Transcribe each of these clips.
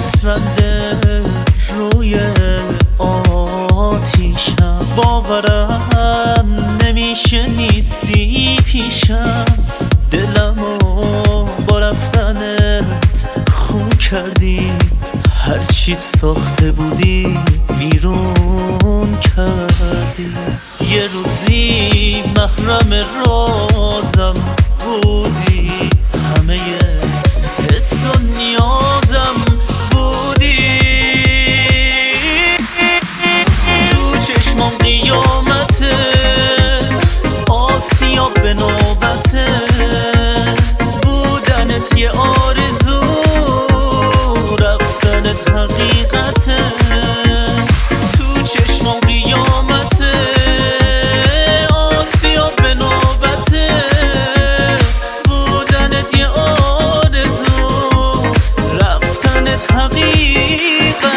اسفنده روی آتیشم، باورم نمیشه نیستی پیشم. دلمو با رفتنت خون کردی، هرچی ساخته بودی ویرون کردی. یه روزی محرم رازم بودی، همه حس و نیازم بودی. تو چشمام قیامته، آسیاب به نوبته، بودنت یه آرزو، رفتنت حقیقته. تو چشمام قیامته، آسیاب به نوبته، بودنت یه آرزو، رفتنت حقیقته.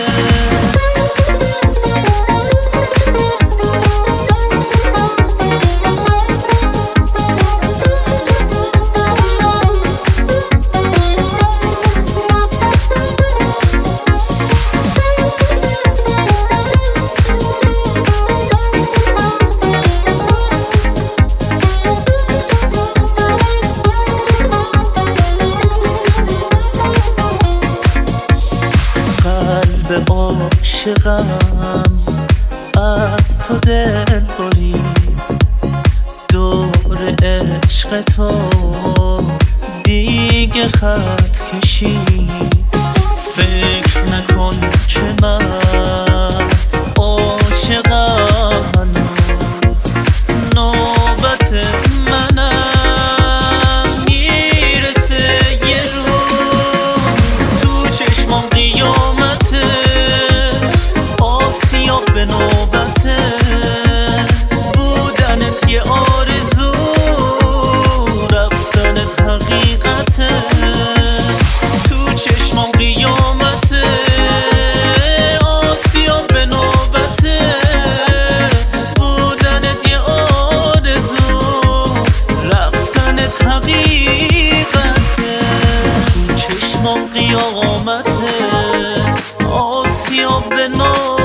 قلب عاشقم از تو دل برید، دور عشق تو دیگه خط کشید. فکر نکن که من عاشقم، هنوز نوبت منم میرسه یه روز. تو چشمام قیامته، آسیاب به نوبته، بودنت یه آرزو، رفتنت حقیقته. تو چشمام قیامته، آسیاب به نوبته، بودنت یه آرزو، رفتنت حقیقته. تو چشمام قیامته، آسیاب به نوبته،